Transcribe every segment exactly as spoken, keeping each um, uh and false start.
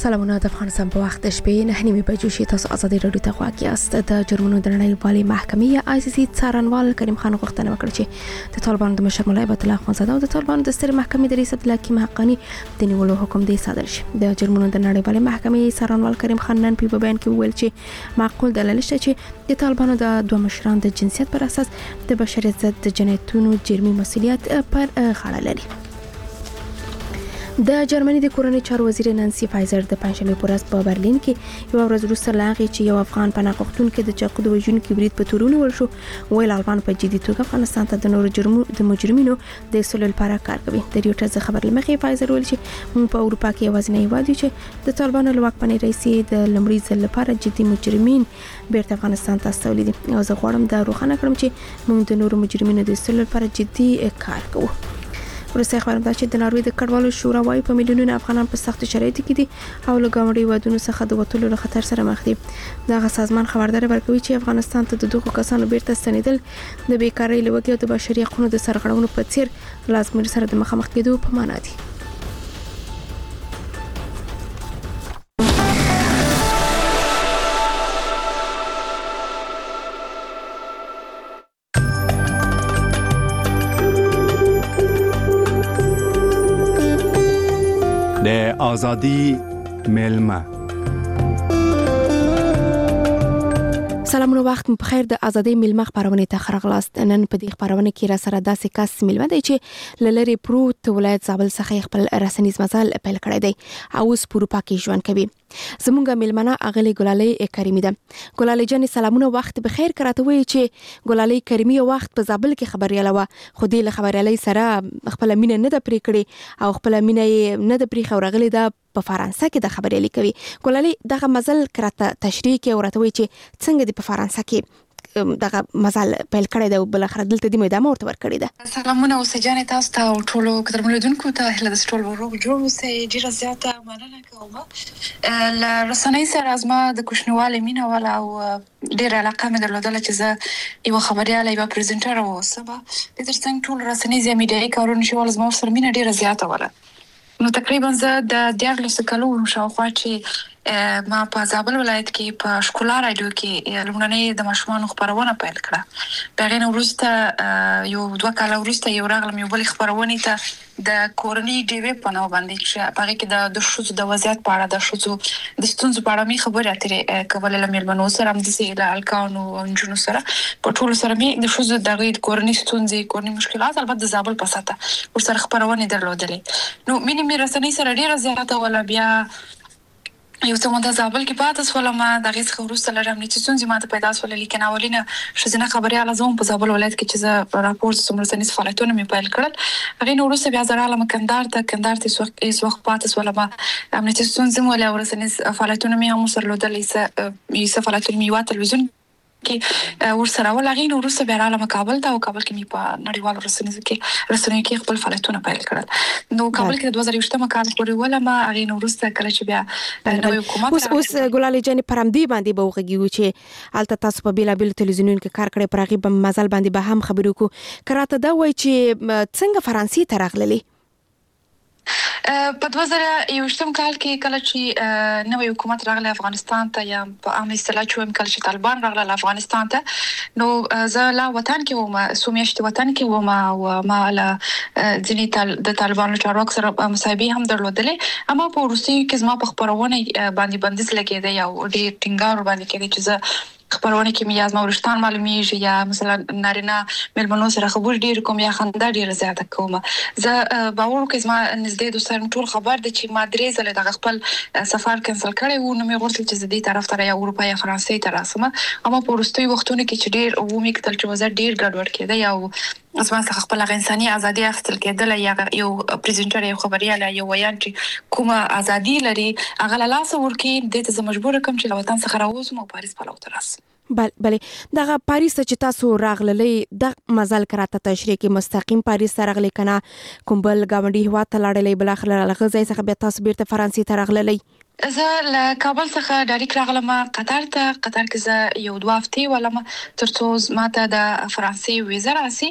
سلامونه د افغانستان په وخت شپې نه نیمه بجو شي تاسو ازادي رادیو ته خوا کیاست. د جرمونو د نړیوالې محکمې آی سی سی څارنوال کریم خان غوښتنه وکړه چې د طالبانو د مشر مولوی عبد الله اخوندزاده او د طالبانو د ستر محکمې د رئیس عبدالله حکیم حقانی د نیولو حکم دی صادر شي. د جرمونو د نړیوالې محکمې څارنوال کریم خان نن په بیان کې وویل چې معقول دلیل شته چې د طالبانو د دوه مشران د جنسیت پر اساس د بشریت ضد د جنایتونو جرمي مسؤلیت پر غاړه لري. د جرمني د کورنۍ چارو وزیر نانسي فایزر د پنځمې پر ورځ په برلین کې یو ورځ وروسته لاغي چې یو افغان پناه غوښتونکو د چاقو د وژونکو برید په تورونه ورشو ویل المان په جدي توګه افغانستان ته د نورو جرمو د مجرمینو د سولې لپاره کار کوي. د ریوټرز خبر لمخې فایزر ویل چې موږ په اروپا کې یوازینی هیواد یو چې د طالبانو له واکمنۍ رئیسي د لمړي ځل لپاره جدي مجرمین بیرته افغانستان ته استولي دي. او زه غواړم دا روښانه کړم چې موږ د نورو مجرمینو د سولې لپاره جدي کار کوو. ورسته خبرم دا چې د ناروې د کډوالو شورا وايي په میلیونونو افغانان په سخت شرایطو کې دي او له ګاونډي وادونو څخه د وټولو له خطر سره مخ دي. دغه سازمان خبرداري ورکوي چې افغانستان ته د دغو کسانو بیرته ستنېدل د بیکارۍ لوګي او د بشري حقوقو د سرغړونو په څیر لازمي سره د مخامخ کېدو په معنا دي. د آزادی ملمه سلامونه وخت په خیر. د ازادي ملمه خبرونه ته خرغلاست. نن په دې خبرونه کې را سره داسې کس ملمه دی چې لری پروت ولایت زابل څخه خپل رسنیز مزل پیل کړی دی او اوس په اروپا کې ژوند کوي. زمونږه ملمنه اغلی ګلالۍ کریمی ده. ګلالۍ جان سلامونه وخت په خیر. کراته وی چې ګلالۍ کریمی وخت په زابل کې خبرياله و خو دې له خبريالۍ سره خپل مینه نه د پرې کړي او خپل مینه نه د پرې خورغلی ده په فرانسه کې د خبريالي کوي. ګلالۍ دغه مزل کراته تشریح کې ورته وی چې څنګه د په فرانسه کې دغه مزل پیل کړی دی او بل اخر دلته د میدان ورته ور کړی ده. سلامونه اوسه جان تاسو ته او ټولو قدرمنونکو ته هله د ټولو ورو جوړ اوسه ډیره زیاته مننه کوم. ل رسنۍ سره ازما د کوشنواله مینه ولا او ډیره علاقه مې درلودله چې زه یو خبرياله یو پریزنټر اوسم. د ترڅنګ ټول رسنۍ زمي میډیایي کارونه شول ازما سره مینه ډیره زیاته ولا. نو تقریبا زه د دیارلس کلو شاوخوا چې ما په زابل ولایت کې په شکولا رادیو کې لومړنۍ د ماشومانو خبرونه پیل کړه. بغیر نو وروسته یو دوه کاله وروسته یو راغلم یو بل خبرونه ته د کورنۍ ډیوی په نو باندې چې هغه کې د د شوزو د وضعیت په اړه د شوزو د ستونزو په اړه می خبرې اترې کولې لمر منو سره هم د سیل الکانو او جنو سره په ټول سره می د شوزو د غید کورنۍ ستونزې کورنۍ مشکلات البته د زابل په ساته ور سره خبرونه درلودلې. نو مینه می رسنۍ سره ډیره زیاته ولا بیا یو څه مونږ زابل کې پاتې سول ما دغه څخه وروسته لرم چې څنګه ماته پیدا سول لیکن اولینه شزنه خبري علازم په زابل ولایت کې چې زه راپورټ سمره سنیس فعالیتونه می پیل کړل. هغه نو وروسته بیا زراله مکندار ته کندار ته سوخ ایس وخت پاتې سول ما امنیتي څنګه ولا ورسنیس فعالیتونه می هم سره لودل ایسه ایسه فعالیتونه می وا تلویزیون کې ور سره ولغین وروسته بیا رااله کابل ته او کابل کې می په نړیوال رسنیز کې رسنۍ کې خپل فعالیتونه پیل کړل. نو کابل کې د دوه زره یو کال پورې ولا ما هغه نو وروسته کله چې بیا نو حکومت اوس اوس ګلالۍ جان پرمدي باندې به وغږیو چې الته تاسو په بیلابل تلویزیونونو کې کار کړی پر هغه مزل باندې به هم خبرو کو کراته دا وای چې څنګه فرانسې ته راغللی په دوه زره یو کال کې کله چې نوې حکومت راغله افغانستان ته یا په عام اصطلاح چې کله چې طالبان راغله افغانستان ته نو زه لا وطن کې وم سومیشت وطن کې وم او ما له ځینې د طالبانو چارواکو سره مصاحبه هم درلودلې اما په روسي کې زما په خبرونه باندې بندیز لګیده یا ډېر ټینګار باندې کې چې زه خبرونه کې میاز مورشتان معلومیږي یا مثلا نارینه ملمنو سره خبر ډیر کوم یا خندا ډیر زیاته کوم. زه باور کوم زما نږدې دوستان ټول خبر دي چې ما درې ځله د خپل سفر کینسل کړی وو نو مې غوښتل چې زه دې طرف ته یا اروپا یا فرانسې ته راسم اما په وروستي وختونو کې چې ډیر عمومي کتل چې وزر ډیر ګډوډ کېده یا اسما څخه خپل انساني ازادي اخیستل کېدل یا یو پریزنټر یو خبرياله یو ویان چې کومه ازادي لري هغه له لاس ورکی د ته مجبور کوم چې وطن څخه راوځم او پاریس په لور راسم. بل بلې دغه پاریس چې تاسو راغللې د مزل کراته تشریح کې مستقیم پاریس ته راغلي کنه کوم بل گاونډي هوا ته لاړلې بل اخر لغه ځای څخه بیا تاسو بیرته فرانسې ته راغللې؟ زه له کابل څخه ډایرکټ راغلم قطر ته. قطر کې زه یو دوه هفتې ولم ترڅو ماته د فرانسې ویزه راسي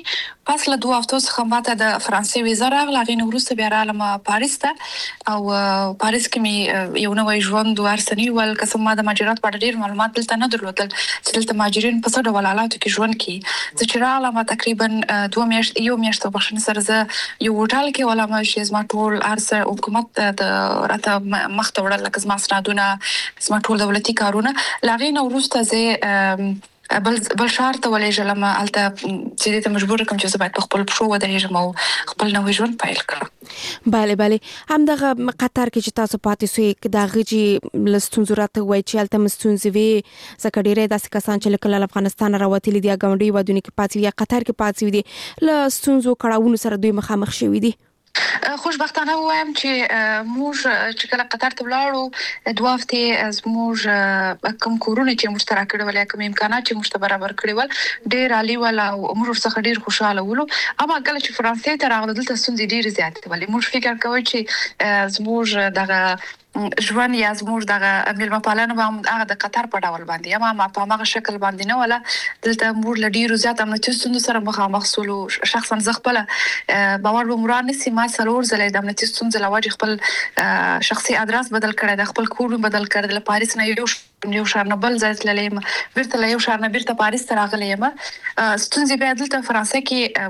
پس له دوه هفتو څخه ماته د فرانسې ویزه راغله. هغې نه وروسته بیا رالم پاریس ته او پاریس کې مې یو نوی ژوند ورسنی ول. که ما د مهاجرت په اړه ډېر معلومات دلته نه درلودل چې دلته مهاجرین په څه ډول حالاتو کې ژوند کوي. زه چې رالم تقریبا دوه میاشت یو میاشت په بخښنې سره زه یو هوټل کې ولم چې زما ټول ارسه حکومت د راته مخ ته وړل، لکه زما اسنادونه، زما ټول دولتي کارونه. له هغې نه وروسته زه بل بل ښار ته ولېږلم، هلته چې دې ته مجبور کړم چې زه باید په خپل پښو ودرېږم او خپل نوی ژوند پیل کړم. بله بله همدغه قطر کې چې تاسو پاتې سوئ د هغې چې له ستونزو راته ووایي چې هلته م ستونزې وې، ځکه ډېری داسې کسان چې لکه له افغانستانه راوتلي دي یا ګاونډي هېوادونو کې پاتې وي یا قطر کې پاتې وي دي، له ستونزو کړاوونو سره دوی مخامخ شوي دي. خوشبختانه وایم چې موږ چې کله قطر ته ولاړو دوه هفتې زموږ کوم کورونه چې موږ ته راکړي ول یا کوم امکانات چې موږ ته برابر کړي ول ډېر عالي ول او موږ ورڅخه ډېر خوشاله ولو. اما کله چې فرانسې ته راغلو دلته ستونزې ډېرې زیاتې ولې. موږ فکر کوو چې زموږ دغه ژوند یا زموږ دغه میلمه پالنه به هغه د قطر په ډول باندې اما ما په هغه شکل باندې نه ولا. دلته موږ له ډېرو زیات امنیتي ستونزو سره مخامخ سولو. شخصا زه خپله باور به مو رانیسي، ما څلور ځله د امنیتي ستونزو له وجې خپل شخصي ادرس بدل کړی دی، خپل کور بدل کړی دی. له پاریس نه یو یو ښار نه بل ځای تللی یم، بیرته له یو ښار نه بیرته پاریس ته راغلی یم. ستونزې بیا دلته فرانسې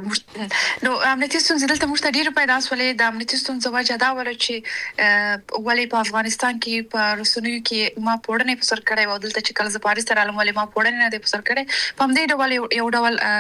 کې نو امنیتي ستونزې دلته موږ ته ډېرې پیدا شولې. د امنیتي ستونزو وجه دا وله چې ولې په افغانستان کې په رسنیو کې ما پوړنې په سر کړی و، دلته چې کله زه پاریس ته رالم ولې ما پوړنې نه دی په سر کړی. په همدې ډول یو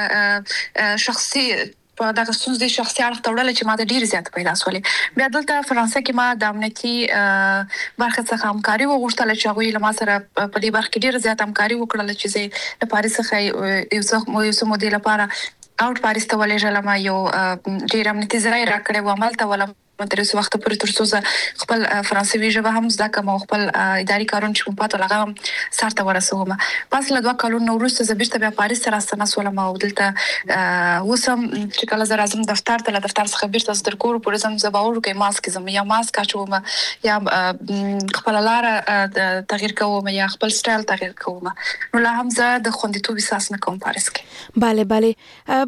ډول شخصي په دغه ستونزې شخصي اړخ ته وړله چې ما ته ډېرې زیاته پیدا شولې. بیا دلته فرانسې کې ما د امنیتي برخې څخه همکاري وغوښتله چې هغوی له ما سره په دې برخه کې ډېره زیاته همکاري وکړله چې زه له پاریس څخه یو څه یو څه مودې لپاره اوټ پاریس ته ولېږلم. یو ډېر امنیتي ځای یې راکړی و هملته ولم تر اوسه وخته پورې تر څو زه خپل فرانسوي ژبه هم زده کړم او خپل اداري کارونه چې کوم پاته هغه هم سر ته ورسوم. پس له دوه کلونو وروسته زه بیرته بیا پاریس ته راستنه شولم او دلته اوس هم چې کله زه راځم دفتر ته، له دفتر څخه بیرته زه تر کور پورې ځم، زه باور وکړئ ماسک ځم یا ماسک اچوم یا خپله لاره تغییر کوم یا خپل سټایل تغییر کوم. نو لا هم زه د خوندیتوب احساس نه کوم پاریس کې. بله بله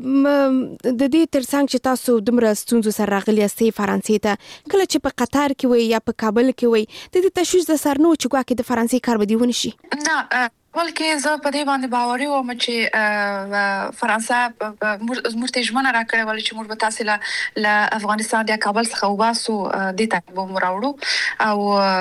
د دې ترڅنګ چې تاسو دومره ستونزو سره راغلي یاستئ فرانسې ته، کله چې په قطر کې وي یا په کابل کې وي د دې تشویش د سر نه و چې ګواکې د فرانسې کار به دې ونه شي؟ نه، بلکې زه په دې باندې باوري وم چې فرانسه موږ ته ژمنه راکړې وه چې موږ به تاسې له افغانستان یا کابل څخه وباسو، دې ته به مو راوړو او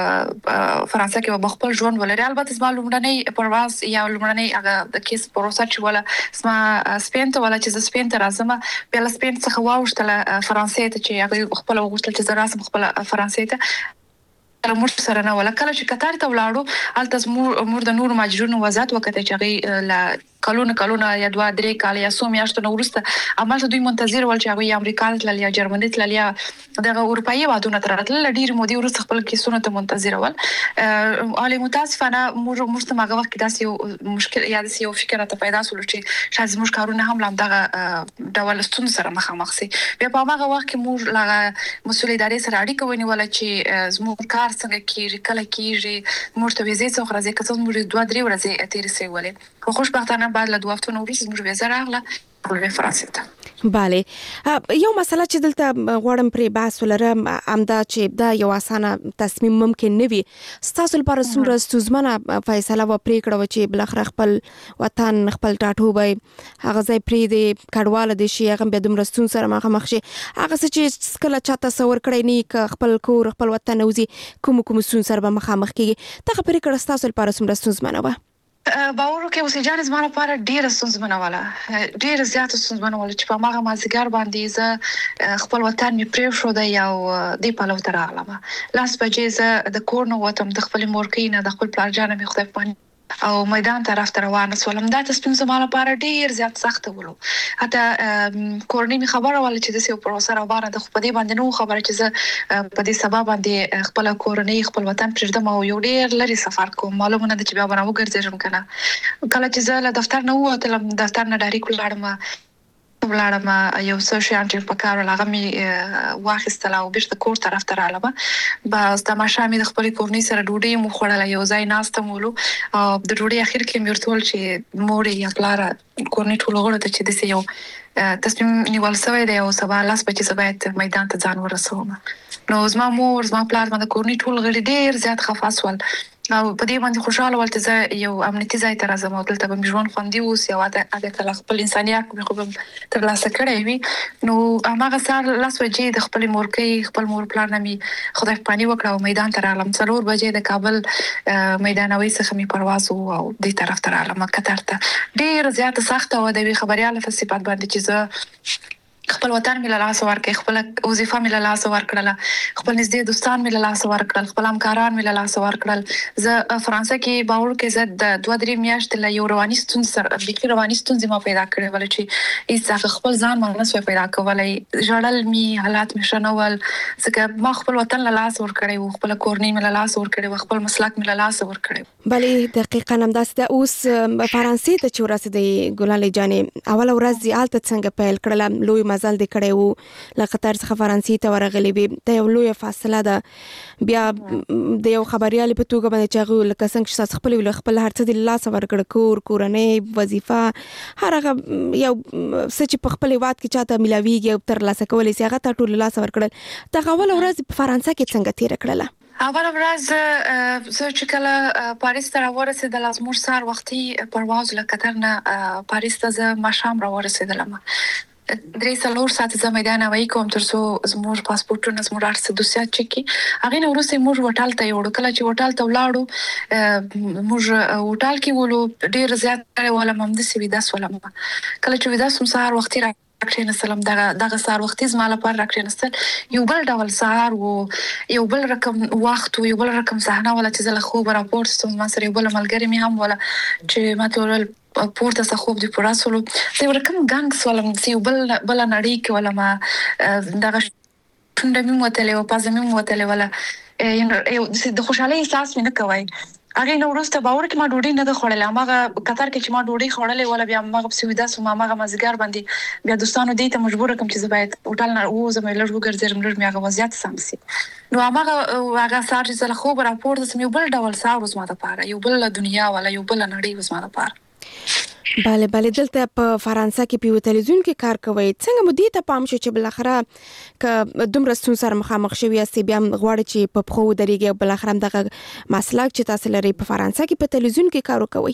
فرانسه کې به خپل ژوند ولري. البته زما لومړنی پرواز یا لومړنی هغه د کیس پروسه چې وله زما سپین ته وله چې زه سپین ته راځم، بیا له سپین څخه واوښتله فرانسې ته چې هغوی خپله وغوښتل چې زه راسم خپله فرانسې ته. موږ سره نه ولا. کله چې قطر ته ولاړو هلته موږ د نورو مهاجرینو وضعیت وکتل چې هغوی له کلونه کلونه یا دوه درې کاله یا څو میاشتو نه وروسته همالته دوی منتظر ول چې هغوی یا امریکا ته تلل یا جرمني تلل یا دغه اروپایي هېوادونو ته راتلل. له ډېرې مودې وروسته خپل کیسونو ته منتظر ول. حالې متاسفانه موږ موږ ته هغه وخت کې داسې یو مشکل یا داسې یو فکر راته پیدا شول چې شاید زموږ کارونه هم له همدغه ډول ستونزو سره مخامخ سي. بیا په هماغه وخت کې موږ له مسؤل ادارې سره اړیکه ونیوله چې زموږ کار څنګه کېږي، کله کېږي، موږ ته ویزې څوک راځي، که څه موږ دوه درې ورځې تېرې سوې ولې. خو خوشبختانه بعد له دوه هفتو نه وروسته زموږ ویزه راغله فرانسې ته. بله، یو مسله چې دلته غواړم پرې بحث ولرم همدا چې دا یو اسانه تصمیم ممکن نه وي. ستاسو لپاره څومره ستونزمنه فیصله وه، پرېکړه وه چې بالاخره خپل وطن خپل ټاټوبی هغه ځای پرېږدي، کډواله دې شي، هغه بیا دومره ستونزو سره مخامخ شي. هغه څه چې کله چا تصور کړی نه وي که خپل کور خپل وطن نه وځي کومو کومو ستونزو سره به مخامخ کېږي. دغه پرېکړه ستاسو لپاره څومره ستونزمنه وه؟ باور وکړئ اوسې جانې زما لپاره ډېره ستونزمنه وله، ډېره زیاته ستونزمنه وله چې په هماغه مازدیګر باندې زه خپل وطن مې پرېښودی او دې پلو ته راغلم. لاس بجې زه د کور نه ووتم، د خپلې مورکۍ نه، د خپل پلارجانه مې خدای پاک او میدان طرف ته روانه شولم. دا تصمیم زما لپاره ډېر زیات سخته ولو. حتی کورنۍ مې خبره وله چې داسې یو پروسه روانه ده، خو په دې باندې نه وه خبره چې زه په دې سبا باندې خپله کورنۍ خپل وطن پرېږدم او یو ډېر لرې سفر کوم. معلومه نه ده چې بیا به راوګرځېږم که نه. کله چې زه له دفتر نه ووتلم، دفتر نه ډایرکټ ولاړم ولاړم یو څه شیان چې په کار هغه می واخیستل او بیرته کور طرف ته رالم. بس د ماشامې د خپل کورنۍ سره ډوډۍ مو خوړله، یو ځای ناستم ولو او د ډوډۍ اخر کې مې ورته ویل چې مور یا پلار کورنۍ ټول غړو ته چې داسې یو تصمیم نیول شوی دی او سبا لاس بچي زه باید میدان ته ځان ورسوم. نو زما مور زما پلار باندې کورنۍ ټول غړي ډېر زیات خفه شول او په دې باندې خوشاله ول چې زه یو امنیتي ځای ته راځم او دلته به مې ژوند خوندي اوسي او هغه کله خپل انساني حق مې خو به ترلاسه کړی وي. نو هماغه سهار لس بجې د خپلې مورکۍ خپل مور پلار نه مې خدای پاني وکړه او میدان ته رالم. څلور بجې د کابل میدانوي څخه مې پرواز و او دې طرف ته رالم قطر ته. ډېر زیاته سخته وه د یوې خبریاله په صفت باندې چې زه خپل وطن مې له لاسه ورکړ، خپل وظیفه مې له لاسه ورکړله، خپل نږدې دوستان مې له لاسه ورکړل، خپل همکاران مې له لاسه ورکړل. زه فرانسه کې باور کې زه د دوه درې میاشتې له یو رواني ستونزې سره بیخي رواني ستونزې ما پیدا کړې ول چې هیڅ خپل ځان ما نه سوی پیدا کولی. ژړل مې، حالات مې ښه نه ول ځکه ما خپل وطن له لاسه ورکړی و، خپل کورنۍ مې له لاسه ورکړې وه، خپل مسلک مې له لاسه ورکړی. بلې دقیقاً همداسې ده. اوس فرانسې ته چې ورسېدې ګلالۍ جانې، اوله ورځ دې هلته څنګه پیل کړله؟ لوی مزل دې کړی و له قطر څخه فرانسې ته ورغلې وې، دا یو لویه فاصله ده. بیا د یو خبریالې په توګه باندې چې هغه لکه څنګه چې تاسو خپل خپل هر څه د لاسه ورکړ، کور، کورنۍ، وظیفه، هر هغه یو څه چې په خپل هېواد کې چاته میلاویږي او ترلاسه کولی سي هغه ته ټول لاسه ورکړل. دغه اوله ورځ په فرانسه کې څنګه تېره کړله؟ اوله ورځ زه چې کله پاریس ته راورسېدله، زموږ سهار وختي پرواز له قطر نه پاریس ته زه ماښام راورسېدلم. درې څلور ساعته زه میدان هوایي کوم تر څو زموږ پاسپورټونه زموږ هر څه دوسیات چک کړي. هغې نه وروسته موږ هوټل ته یوړو. کله چې هوټل ته ولاړو موږ هوټل کې ولو ډېر زیات ولم همداسې ویده شولم. کله چې ویده شوم سهار وختي را راکښېنستلم. دغه دغه سهار وختي زما لپاره راکښېنستل یو بل ډول سهار و، یو بل رقم وخت و، یو بل رقم صحنه وله چې زه له خوبه راپورته شوم. ما سره یو بله ملګرې مې هم وله چې ما ته وویل پورته څه خوب دې پوره شولو. زه یو رقم ګنګ شولم چې یو بل بله نړۍ کې ولم. دغه شونډه مې وتلې وه، پزه مې وتلې وله، د خوشحالۍ احساس مې نه کوی. هغې نه وروسته باور کې ما ډوډۍ نه ده خوړلې. هماغه قطر کې چې ما ډوډۍ خوړلې وله بیا هماغه پسې ویده شوم. هماغه مازدیګر باندې بیا دوستانو دې ته مجبوره کړم چې زه باید هوټل نه ووځم، لږ وګرځېدم، لږ مې هغه وضعیت سم شي. نو هماغه هغه سهار چې زه له خوبه راپورته شوم یو بل ډول سهار و زما دپاره، یو بله دنیا وله، یو بله نړۍ و زما دپاره. بله بله. دلته په فرانسه کې په یو تلویزیون کې کار کوئ، څنګه مو دې ته پام شو چې بالاخره که دومره ستونزو سره مخامخ شوي یاستئ بیا هم غواړئ چې په پښو ودرېږئ او بالاخره هم دغه مسلک چې تاسو لرئ په فرانسه کې په تلویزیون کې کار وکوئ؟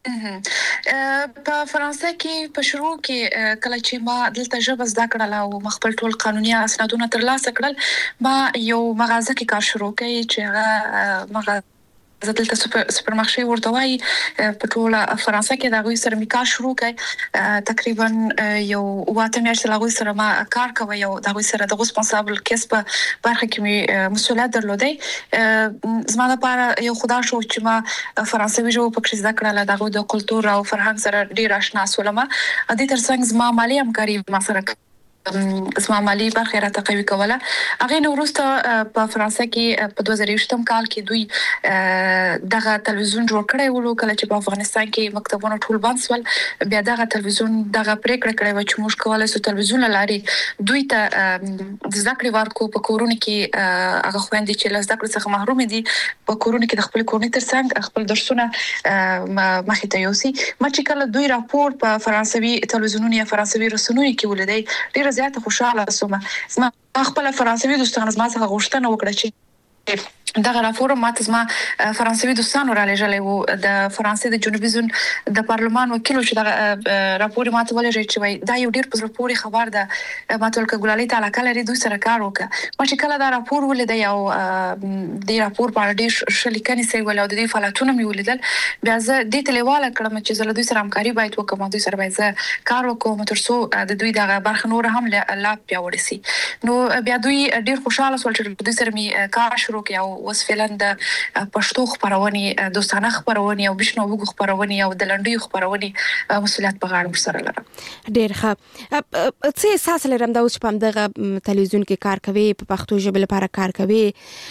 په فرانسه کې په شروع کې کله چې ما دلته ژبه زده کړله او ما خپل ټول قانوني اسنادونه ترلاسه کړل، ما یو مغازه کې کار شروع کړی چې هغه مغازه زه دلته سوپر سوپرمارشې ورته وایي په ټوله فرانسه کې د هغوی سره مې کار شروع کړی. تقریبا یو اووه اته میاشتې له هغوی سره ما کار کوی او د هغوی سره د ریسپانسابل کیس په برخه کې مې مسؤلیت درلودی. زما لپاره یو خدا شو چې ما فرانسوي ژبه پکې زده کړله، د هغوی د کلتور او فرهنګ سره ډېر اشنا شولم. دې ترڅنګ زما مالي همکاري ما سره زما مالي برخه راته قوي کوله. هغې نه وروسته په فرانسه کې په دوه زره یوویشتم کال کې دوی دغه تلویزیون جوړ کړی ولو. کله چې په افغانستان کې مکتبونه ټول بند شول، بیا دغه تلویزیون دغه پریکړه کړې وه چې موږ کولی شو تلویزیون له لارې دوی ته د زده کړې ورکړو. په کورونو کې هغه خویندې چې له زده کړې څخه محرومې دي په کورونو کې د خپل کورنۍ ترڅنګ خپل درسونه مخې ته یوسي. ما چې کله دوی راپور په فرانسوي تلویزیونونو یا فرانسوي رسنیو کې ولیدی ډېر زیاته خوشاله شوم. زما خپل فرانسوي دوستان زما څخه غوښتنه وکړه چې دغه راپور ماته زما فرانسوي دوستانو را لېږلی وو. د فرانسې د جنوبي زون د پارلمان وکیل چې دغه راپور ماته ولېږی چې وایي دا یو ډېر په زړه پورې خبر ده، ماته ویل که ګلالۍ ته علاقه لري دوی سره کار وکړه. ما چې کله دا راپور ولیدی او دې راپور په اړه ډېر ښه لیکنې سوي ول او د دوی فعالیتونه مې ولیدل، بیا زه دې ته لیواله کړم چې زه له دوی سره همکاري باید وکړم او دوی سره باید زه کار وکړم تر څو د دوی دغه برخه نوره هم لا پیاوړې شي. نو بیا دوی ډېر خوشحاله شول چې دوی سره مې کار شروع کړی او اوس فعلا د پښتو خبرونه دوستانه خبرونه او بشنو وګ خبرونه او د لنډي خبرونه مسولیت په غاړه سره لرم. ډېر ښه. څه احساس لرم دا اوس په دغه تلویزیون کې کار کوي، په پښتو ژبه لپاره کار کوي،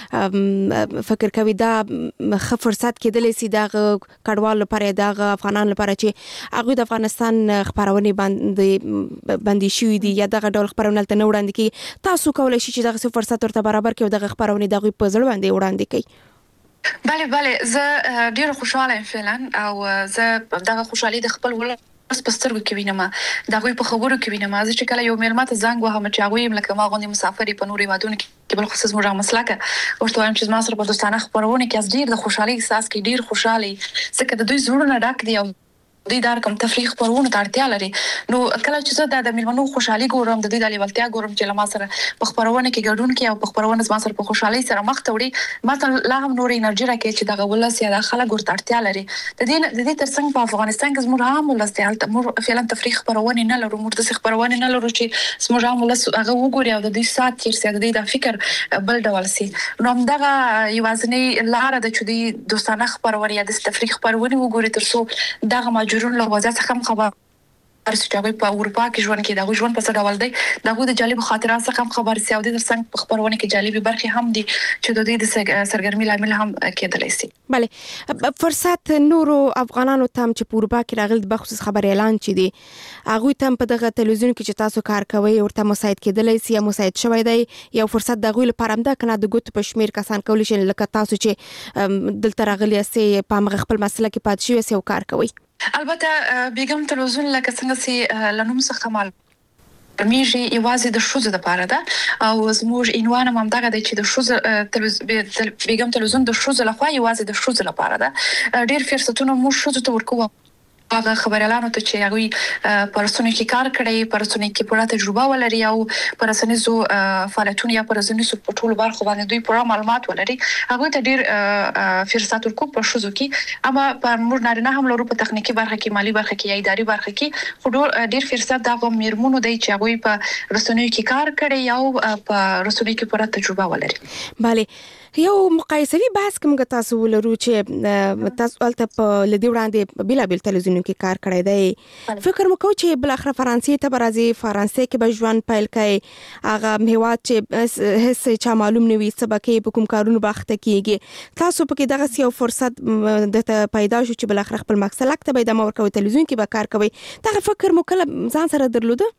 فکر کوي دا ښه فرصت کېدلی سي د کډوالو لپاره، د افغانانو لپاره چې هغوی د افغانستان خبرونه باندې باندې شوي دي یا دغه ډول خبرونه ته نه وړاندې کوي. تاسو کولی شئ چې دغه فرصت ورته برابر کړئ او دغه خبرونه د هغوی په زړه باندې وړاندې کړئ؟ بله بله، زه ډېره خوشحاله یم فعلا او زه دغه خوشحالي د خپل ولس په سترګو کې وینم، د هغوی په خبرو کې وینم. زه چې کله یو مېلمه ته زنګ وهم چې هغوی یم لکه ما غوندې مسافر په نورو هېوادونو کې بل خصوص موږ مسلکه ورته وایم چې زما سره په دوستانه خبرونه کې ډېر د خوشحالۍ احساس کوي، ډېر خوشحاله ځکه د دوی زړونه ډک دي او دوی دا رقم تفریح خبرونه ته اړتیا لري. نو کله چې زه د مېلمنو خوشحالي ګورم، د دوی د لیوالتیا ګورم چې له ما سره په خبرونه کې ګډون کوي او په خبرونه زما سره په خوشحالۍ سره مخ ته وړي، ما ته لا هم نور انرژي راکوي چې دغه ولس یا د خلک ورته اړتیا لري. د دې د دې ترڅنګ په افغانستان کې زموږ عام ولس دی، هلته موږ فعلا تفریح خبرونه نه لرو، موږ داسې خبرونه نه لرو چې زموږ عام ولس هغه وګوري او د دوی سات تېر سي، د دوی د فکر بل ډول سي. نو همدغه یوازینۍ لاره ده چې دوی دوستانه خبرونه یا د تفریح خبرونه وګوري تر څو دغه ماجرون له وضعیت څخه خبر چې هغوی په اروپا کې ژوند کوي، د هغوی ژوند په څه ډول دی، د هغوی د جالبو خاطرات څخه هم خبر سي او د ترڅنګ په خبرونه کې جالبې برخې هم دي چې د دوی د سرګرمۍ لامل هم کېدلی سي. بله، فرصت نورو افغانانو ته هم چې په اروپا کې راغلي بخصوص خبر اعلان چې دی هغوی ته هم په دغه تلویزیون کې چې تاسو کار کوئ ورته مساعد کېدلی سي یا مساعد شوی دی، یو فرصت د هغوی لپاره هم ده که نه د ګوتو په شمېر کسان کولی شي لکه تاسو چې دلته راغلي یاستئ په همغه خپل مسله کې پاتې شوي یاستئ او کار کوئ؟ البته بیګم تلویزیون لکه څنګه چې له نوم څخه معلومیږي یوازې د ښځو دپاره ده او زموږ عنوان هم همدغه دی چې د ښځو بیګم تلویزیون د ښځو لخوا یوازې د ښځو لپاره ده. ډېر فرصتونه موږ ښځو ته ورکوو، هغه خبريالانو ته چې هغوی په رسنیو کې کار کړی، په رسنیو کې پوره تجربه ولري او په رسنیزو فعالیتونو یا په رسنیزو په ټولو برخو باندې دوی پوره معلومات ولري، هغوی ته ډېر فرصت ورکوو په ښځو کې. اما په موږ نارینه هم لرو، په تخنیکي برخه کې، مالي برخه کې یا اداري برخه کې، خو ډېر فرصت د هغو مېرمنو دی چې هغوی په رسنیو کې کار کړی او په رسنیو کې پوره تجربه ولري. بله، یو مقایسوي بحث کوم تاسو ولرو چې تاسو هلته په لدی وړاندې بېلابېل تلویزیونونو کې کار کړی دی، فکر مو کوو چې بالاخره فرانسې ته به راځئ، فرانسې کې به ژوند پیل کړئ، هغه هېواد چې هېڅ چا معلوم نه وي څه به کوي، په کوم کارونو به اخته کېږي، تاسو پکې دغسې یو فرصت درته پیدا شو چې بالاخره خپل مسلک ته به ادامه ورکوئ، تلویزیون کې به کار کوئ، دغه فکر مو کله ځان سره درلوده؟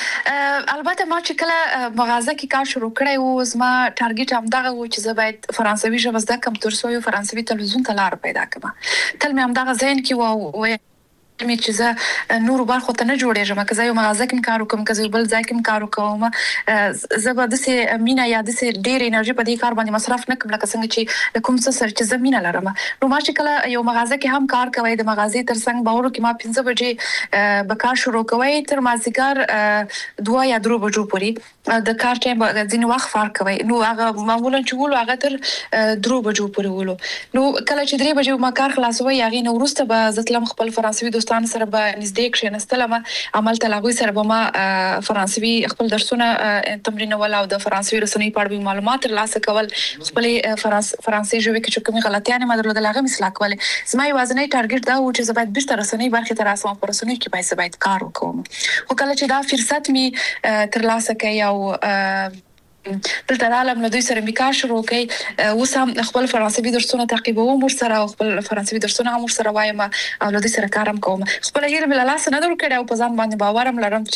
البته ما چې کله مغازه کې کار شروع کړی و، زما ټارګټ همدغه و چې زه باید فرانسوي ژبه زده کړم تر څو یو فرانسوي تلویزیون ته لاره پیدا کړم. تل مې همدغه ذهن کې و او مې چې زه نورو برخو ته نه جوړېږم، که زه یو مغازه کې کار وکړم، که زه یو بل ځای کې کار وکړم، زه به داسې مینه یا داسې ډېر انرژي په دې کار باندې مصرف نه کړم لکه څنګه چې د کوم څه سره چې زه مینه لرم. نو ما چې کله یو مغازه کې هم کار کوی، د مغازې تر څنګ باورو کې ما پنځه بجې به کار شروع کوی تر مازدیګر دوه یا درو بجو پورې د کار ټایم ځینې وخت فرق کوي. نو هغه معمولا چې ولو هغه تر درو بجو پورې ولو. نو کله چې درې بجې ما کار خلاصوي، هغې نه وروسته به زه تلم خپل فرانسوي دوستان سره به نږدې کښېنستلم، همالته له هغوی سره به ما فرانسوي خپل درسونه تمرینول او د فرانسوي رسنیو په اړه به معلومات ترلاسه کول، خپلې فرانسې ژبې کې چې کومې غلطیانې ما درلودل هغه مې اصلاح کولې. زما یوازینی ټارګټ دا و چې زه باید بېرته رسنۍ برخې ته راسم او په رسنیو کې باید زه باید کار وکړم. خو کله چې دا فرصت مې ترلاسه کړی او دلته رالم، له دوی سره مې کار شروع کړی، اوس هم خپل فرانسوي درسونه تعقیبوم ورسره او خپل فرانسوي درسونه هم ورسره وایم او له دوی سره کار هم کوم. خپله هیله مې له لاسه نه ده ورکړې او په ځان باندې باور هم لرم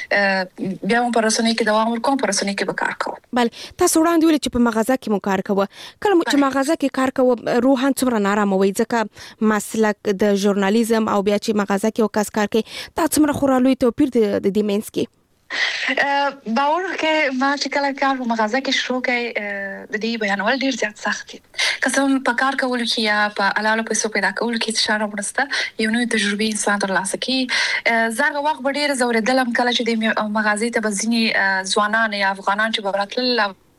چې بیا هم په رسنیو کې دوام ورکوم، په رسنیو کې به کار کوم. بله، تاسو وړاندې ویلې چې په مغازه کې مو کار کوه، کله چې مغازه کې کار کوه روحاً څومره نارامه وئ؟ ځکه مسلک د ژورنالیزم او بیا چې مغازه کې یو کس کار کوي، دا څومره خورا لوی توپیر د دې منځ کې؟ باور کې ما چې کله کار په مغازه کې شروع کړی، د دې بیانول ډېر زیات سخت دي. قسم په کار کولو کې یا په حلالو پیسو پیدا کولو کې څه شان مرسته یو نوې تجربې انسان ترلاسه کوي. زه هغه وخت به ډېر زورېدلم کله چې د مغازې ته به ځینې ځوانان یا افغانان چې به راتلل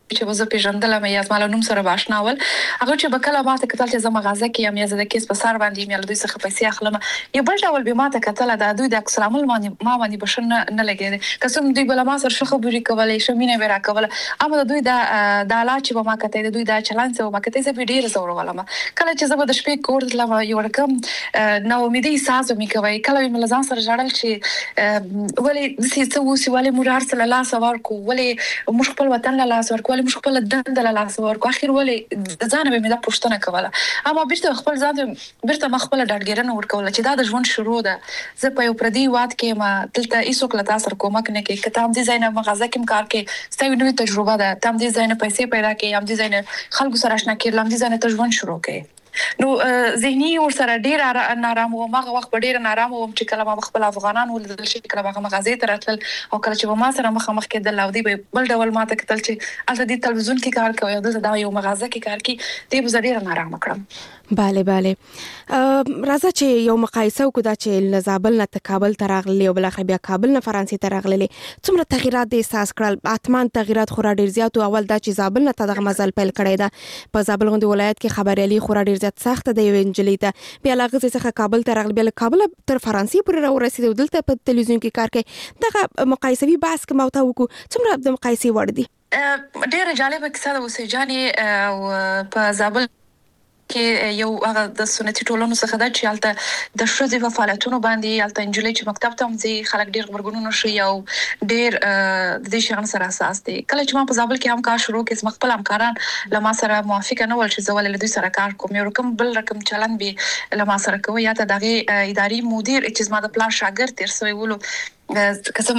چې وزه پیژندلم یا زما له نوم سره آشنا ول هغه چې بکله ماته کتل چې زما غازه کې یم یا زه د کیس په سر باندې مې له دوی څخه پیسې اخلم یو بل ډول به ماته کتل د دوی د اکسلام باندې ما باندې بشن نه لګیږي قسم دوی بل ما سره شخه بری کولای شمینه ورا کوله اما د دوی د د لا چې به ما کته د دوی د چلان څه ما کته زه ډیر زور ولم کله چې زه به د شپې کور دلم یو رقم نو امیدي احساس مې کوي کله مې لزان سره جوړل چې ولې د سې څه ولې مورار سره لا سوار کو ولې مش خپل وطن لا سوار کو مش خپل دند له لاس ورکو اخر ولې ځان به مې دا پښتنه کوله اما بیرته خپل ځان بیرته مخبل ډاډګرنه ورکول چې دا د ژوند شروع ده زه په یو پردي واد کې ما دلته ایسو کله تاسو کومک نه کې کتاب دي زاینه مغازه کې کار کې ستاسو نوې تجربه ده تام دي زاینه پیسې پیدا کې ام دي زاینه خلکو سره آشنا کړل ام دي زاینه ژوند شروع کې نو ذهني ور سره ډیر نارام و ماغه وخت ډیر نارام و چې کله ما خپل افغانان ولدل شي کله ما مغازه ته راتل او کله چې ما سره مخ مخ کې د لاودي بل ډول ما ته کتل چې الته د تلویزیون کې کار کوي او د یو مغازه کې کار کوي دې به ډیر نارام کړم bale bale راځه چې یو مقایسه وکړو چې له زابل نه کابل ته راغلي او بل اخر بیا کابل نه فرانسې ته راغلي څومره تغیرات د احساس کړل اتمان تغیرات خورا ډیر زیات او اول دا چې زابل نه دغه مزل پیل کړی دا په زابل غونډه ولایت کې خبريالي خورا ډیر زیات سخت دی انجلی ته بیا لغه څخه کابل ته راغلی بیا کابل تر فرانسې پورې راورسېد دلته په تلویزیون کې کار کوي دغه مقایسوي بحث کوم او تا وکړو څومره د مقایسې وړ دي ډیر جالب کیسه ده اوسې جاني او په زابل کې یو هغه د سنتي ټولنو څخه د چالتہ د شوزي په فعالیتونو باندې الته انجلې چې مکتب ته مزي خلک ډیر خبرګونونه شي او ډیر د دې شغل سره اساس دي کله چې ما په زابل کې هم کار شروع کړم مخبل همکاران لما سره موافقه نه ول چې زول له دوی سره کار کوم یو رقم بل رقم چلن به لما سره کوي یا ته دغه اداري مدیر چې ما د پلان شاګرد تر سوی ولو قسم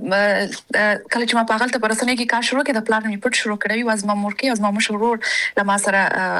کله چې ما په غلطه پرسنه کې کار شروع کړ د پلان می پټ شروع کړی واز ما مور کې از ما مشهور لما سره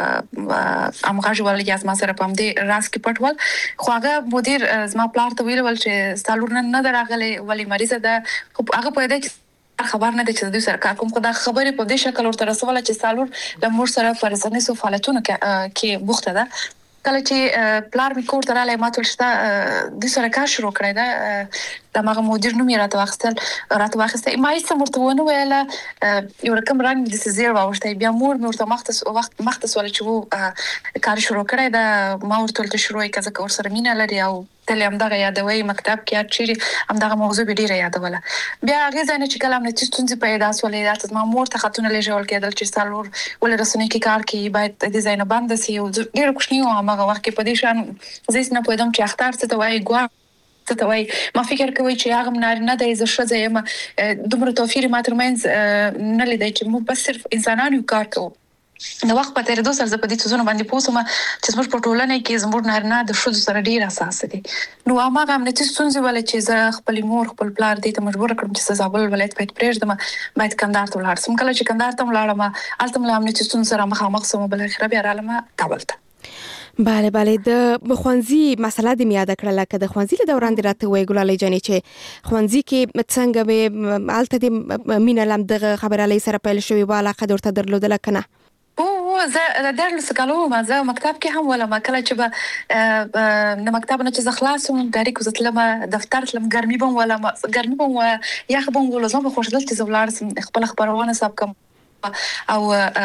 امغاج ول یا ما سره پم دي راس کې پټ ول خو هغه مدیر زما پلان ته ویل ول چې ستالور نه دراغله ولی مریضه ده هغه په دې خبر نه ده چې دوی سره کوم خدای خبرې په دې شکل ورته رسوله چې ستالور د مور سره فرزنه سو فعالیتونه کې بوخته ده کله چې پلار می کور ته راځي ماته شته د سره کار شروع کړی دا د ماغه مدیر نوم یې راته واخستل راته واخسته ما یې سم ورته ونه ویل یو رقم رنګ د سزیر واوښته بیا مور مې ورته مختص وخت مختص ول چې وو کار شروع کړی دا ما ورته ته شروع کړه چې ور سره مینه لري او تل هم دغه یادوي مکتب کې چیرې هم دغه موضوع به ډیره یادوله بیا هغه ځنه چې کلام نه تستونځي پیدا سولې راته ما مور ته خاتون لږه ول کېدل چې سالور ول رسنۍ کې کار کوي باید د ډیزاین باندې سي او ډیره کوښنی و هغه وخت کې په دې شان زه نه پوهیدم چې اختر څه ته وایي ګوا څه ته وایي ما فکر کوي چې هغه منار نه د زه شزه یم دومره توفیر ما ترمنځ نه لیدای چې مو بس صرف انسانانو کار کوو نو وخت په تیر دوه سره په دې څونه باندې پوسوم چې زموږ په ټولنه کې زموږ نارینه د شذ سره ډیر اساس دي نو هغه هم نتیجه ستونزې ولې چې زه خپل مور خپل پلار دې ته مجبور کړم چې زابل ولایت په پرېږدم باید کندهار ته ولاړ سم کله چې کندهار ته ولاړم الته مله هم نتیجه ستونزې سره مخامخ سم بل اخر بیا رالم کابل ته bale bale د خوانزي مسله د میاده کړل کده خوانزي له دوران دی راته وای ګلالي جانې چې خوانزي کې څنګه به الته د مینه لم دغه خبرالي سره پیل شوی والا قدر ته درلودل کنه او زه د درس کالو ما زه مکتب کې هم ولا ما کله چې به د مکتب نه چې زه خلاصوم ډایرک وزتلم دفتر تلم ګرمي بم ولا ګرمي بم یا خبم ولزم به خوشدل چې زولار خپل خبرونه سب کم او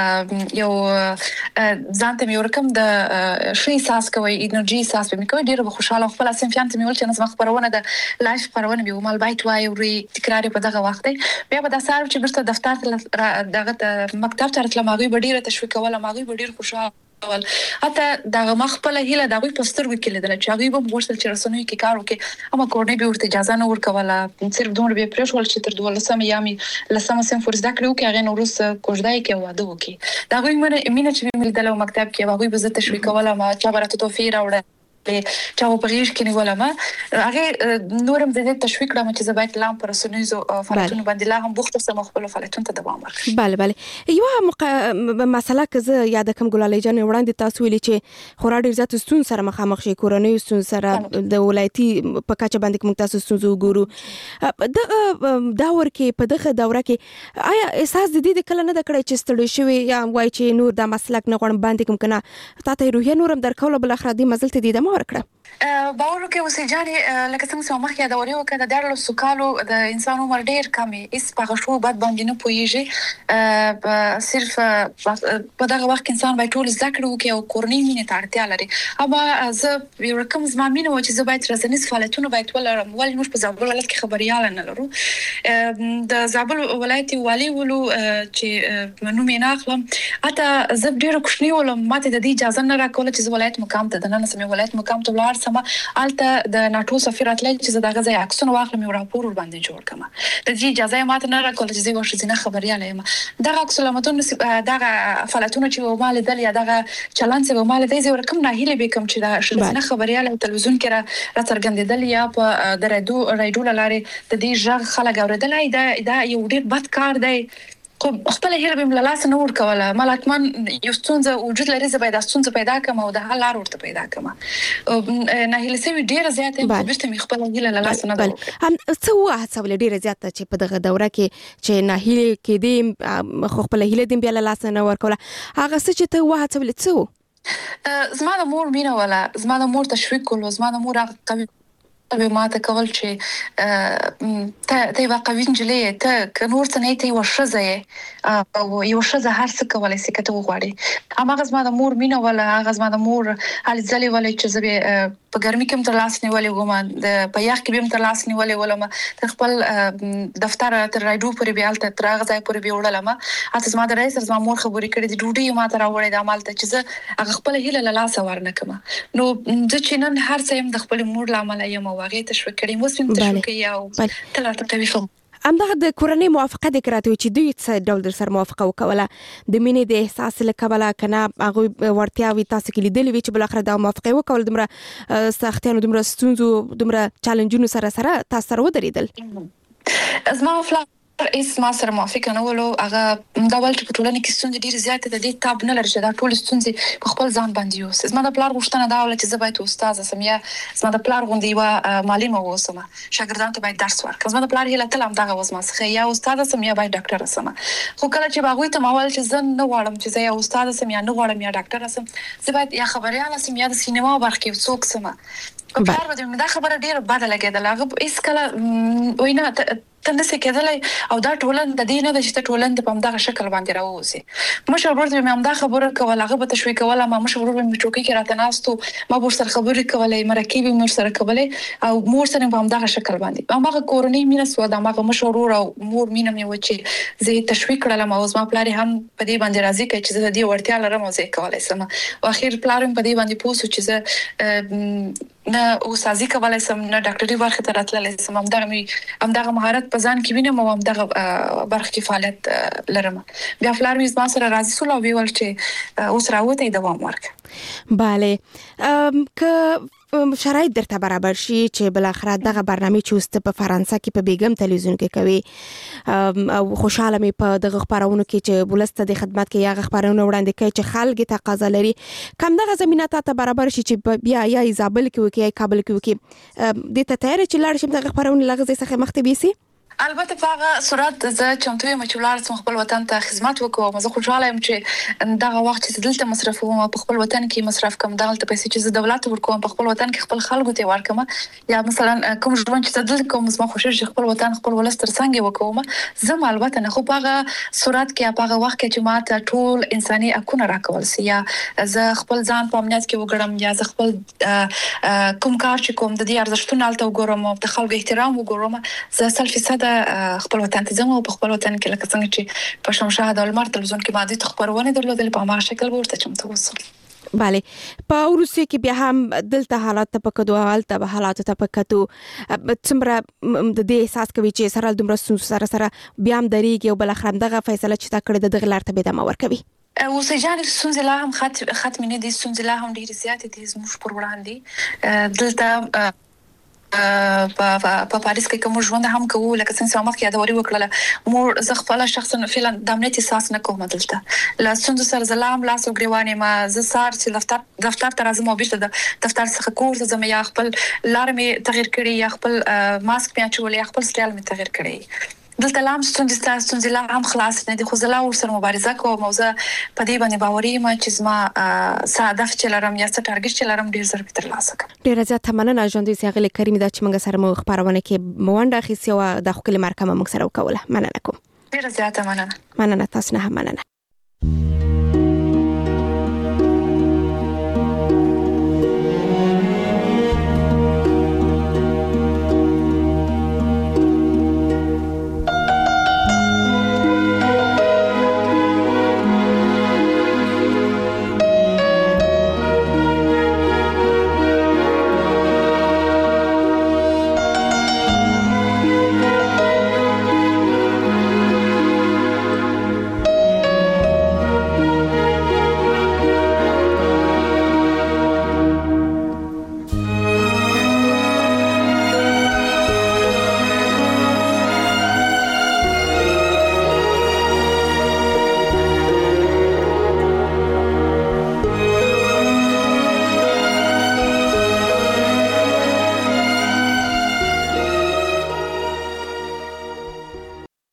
یو ځانته مې ورکم د شي احساس کوي انرژي احساس به مې کوي ډیره خوشاله خپل اسنفیان ته مې ول چې نس خبرونه د لایف خبرونه به مال بایت وای او تکرار په دغه وخت بیا به د سار چې برته دفتر ته دغه مکتب ته راتلم هغه به ډیره تشویق کوله هغه به ډیر خوشاله ول اته دغه مخبل هله دغه پستر وکیل دل چې هغه به ورسل چې رسنوي کې کار وکي اما کورنۍ به ورته اجازه نه ورکوله صرف دومره به پرېښول چې تر دولسم یامي لسم سم فرض دکړو کې هغه نورس کوژدای کې واده وکي دغه مینه چې مې دلته مکتب کې هغه به زه تشویق کوله ما چې برته توفیر راوړه چا په غیږ کې نیول ما هغه نورم د تشویق کړم چې زبایت لام پر سنوزو فعالیتونو باندې لا هم بوخته سم خپل فعالیتونو ته دوام ورکړي bale bale یو مق... مسله که یاد کوم ګلالي جان وړاندې تاسو ویلي چې خورا ډیر زیات ستون سره مخامخ شي کورنۍ ستون سره د ولایتي په کچه باندې کوم تاسو ستونزو ګورو د دا ورکه په دغه دوره کې آیا احساس د دې کله نه د کړی چې ستړي شوی یا وای چې نور د مسلک نه غوړم باندې کوم کنه تاسو روحي نورم درکول بل اخر دې مزل ته دې د ما ورکړه باور وکړئ اوسې جانې لکه څنګه چې مخکې دا وری وکړه د ډېر سکالو د انسان عمر ډېر کمي اس په شو بعد باندې نه پويږي صرف په دغه وخت انسان باید ټول زده کړو کې او کورنۍ مینه ته اړتیا لري. اما زه یو رقم زما مینه و چې زه باید رسنیز فعالیتونه باید ولرم ولې موږ په زابل ولایت کې خبريال نه لرو. د زابل ولایت والی ولو چې منو مې نه اخلم اته زه ډېر کوښښ ولوم ماته د دې اجازه نه راکوله چې زه ولایت مقام ته د نن سمې ولایت مقام ته ولار سم الته د ناتو سفارت لای چې دغه ځای عکسونه واخلم او راپور ور باندې جوړ کړم. د دې اجازه ماته نه راکول چې زه ورشي نه خبرياله یم. دغه عکسونه متون دغه فعالیتونه چې مال دل یا دغه چلن چې مال دې زه ورکم نه هیله به کوم چې دا نه خبرياله تلویزیون کې را څرګندېدل یا په د رادیو رادیو لارې د دې ژغ خلک اوریدل دا دا یو ډېر بد کار دی. خپل هیله به ملالاس نه ور کوله ملاتمن یو ستونزه وجود لري زه باید ستونزه پیدا کوم او د حل لار ورته پیدا کوم. نه هیله سوي ډیره زیاته په بیرته می خپل هیله لالاس نه ده. هم څه واه څول ډیره زیاته چې په دغه دوره کې چې نه هیله کې دې خپل هیله دې بیا لالاس نه ور کوله هغه څه چې ته واه څول څه زما د مور مینه ولا زما د مور تشویق کول زما د مور هغه به ما ته کول چې ته ته واقعي انجلې ته نور څه نه ته وشزه او یو شزه هر څه کولای شي کته وغواړي. اما غزما د مور مینه ولا غزما د مور حال ځلې ولې چې زه په ګرمي کې تر لاس نیولې وم د په یخ کې به تر لاس نیولې ولم ته خپل دفتر تر راډیو پورې به الته تر هغه ځای پورې به وړلم. اته زما د رئیس زما مور خبرې کړې د ډوډۍ ما ته راوړې د عمل ته چې زه هغه خپل هیله لاله سوار نه کما. نو د چینن هر څه يم د خپل مور لامل یم واغې تشویق کړي مو سم تشویق یو تل ته ویفم. همدغه د کورنۍ موافقه د کراته چې دوی څه ډول در سره موافقه وکوله د مینې د احساس لکوله کنه هغه ورتیاوي تاسو کې لیدلې وی چې بل اخر د موافقه وکول دمره سختیانو دمره ستونزو دمره چیلنجونو سره سره تاسو سره ودرېدل. زما فلا اس ما سره موافقه نه ولو هغه دا ول چې په ټولنه کې ستونزې ډېر زیاته د دې تاب نه لري چې دا ټول ستونزې په خپل ځان باندې یو زما د پلار غوښتنه دا ول چې زه باید استاد سم یا زما د پلار غوندي و معلم اوسم شاګردانو ته باید درس ورکړم. زما د پلار هیله تل هم دا وسمه څخه یا استاد سم یا باید ډاکټر سم. خو کله چې باغوي ته ماول چې زه نه غواړم چې زه یا استاد سم یا نه غواړم یا ډاکټر سم زه باید یا خبريال سم یا د سینما برخه کې څوک سم. په پلار باندې دا خبره ډیره بده لګیدله. هغه هیڅ کله وینا تنده کېدلای او دا ټولن د دې نه د چې ټولن په همدغه شکل باندې راوځي. مشر ورته مې همدا خبره کوله هغه به تشویق کوله ما مشر ورته مې ټوکی کې راته ناستو ما ور سره خبرې کولې مرکب مې سره کولې او مور سره په همدغه شکل باندې هغه کورنۍ مینه سو دا هغه مشر ور او مور مینه مې و چې زه تشویق کړم او زما پلار هم په دې باندې راضي کړ چې زه دې ورتیا لرم او زه کولای سم. او اخر پلار په دې باندې پوسو چې زه نه او سازي کولای سم نه ډاکټري برخه ته راتللی سم همدغه مې همدغه مهارت په ځان کې وینم او همدغه برخه کې فعالیت لرم. بیا فلار مې زما سره راضي سول او ویل چې اوس راوته دوام ورک. bale که شرایط درته برابر شي چې بل اخر دغه برنامه چې اوس په فرانسه کې په بیګم تلویزیون کې کوي او خوشاله مې په دغه خبرونو کې چې بولسته د خدمت کې یا خبرونه وړاندې کوي چې خلک تقاضا لري کم دغه زمينه ته برابر شي چې بیا یا ایزابل کې وکي یا کابل کې وکي د ته تیار چې لاړ شم دغه خبرونه لغزه څخه مخته بيسي. البته په هغه صورت زه چمتو یم چې ولار سم خپل وطن ته خدمت وکوم. زه خوشاله یم چې دغه وخت چې دلته مصرف وم په خپل وطن کې مصرف کوم دغه پیسې چې زه دولت ورکوم په خپل وطن کې خپل خلکو ته ورکوم یا مثلا کوم ژوند چې دلته کوم زما خوشاله چې خپل وطن خپل ولستر څنګه وکوم زه البته نه خو په هغه صورت کې په هغه وخت کې چې ماته ټول انساني حقوق راکول سي یا زه خپل ځان په امنیت کې وګړم یا زه خپل کوم کار چې کوم د دې ارزښتونو الته وګورم او د خلکو احترام وګورم زه سل فیصد خپل وطن ته ځم او په خپل وطن کې لکه څنګه چې په شمشاد المر تلویزیون کې باندې تخبرونه درلودل په هغه شکل ورته چمتو وسم. bale په روسیه کې بیا هم دلته حالات ته پکدو حالت به حالات ته پکتو څومره د دې احساس کوي چې سره دومره سره سره بیا هم درېږي او بل اخر دغه فیصله چې تا کړې د دغه لار ته به د مور کوي. اوسې جانې سونځ لا هم خط ختم نه دي سونځ لا هم ډېر زیات دي زموږ پر وړاندې دلته په پاریس کې کوم ژوند هم کوو لکه څنګه مخکې یادوري وکړه مور زه خپل شخصا فعلا د امنیت احساس نه کوم دلته لا څنګه سر زلام لاس او غریوانې ما زه سار چې دفتر دفتر ته راځم او بیرته د دفتر څخه کور ته ځم یا خپل لار مې تغیر کړی یا خپل ماسک مې اچولې یا خپل سټایل مې تغیر کړی دلته لام ستونزې تاسو ستونزې لا هم خلاص نه دي خو زه لا ورسره مبارزه کوم او زه په دې باندې باوري یم چې زما څه هدف چې لرم یا څه ټارګټ چې لرم ډیر زر به ترلاسه کړم. ډیره زیاته مننه ژوندۍ سیاغلې کریمي دا چې موږ سره مو خبرونه کې مونډه اخیستې او د خپل مرکه موږ سره وکوله. مننه کوم. ډیره زیاته مننه. مننه تاسو نه هم مننه.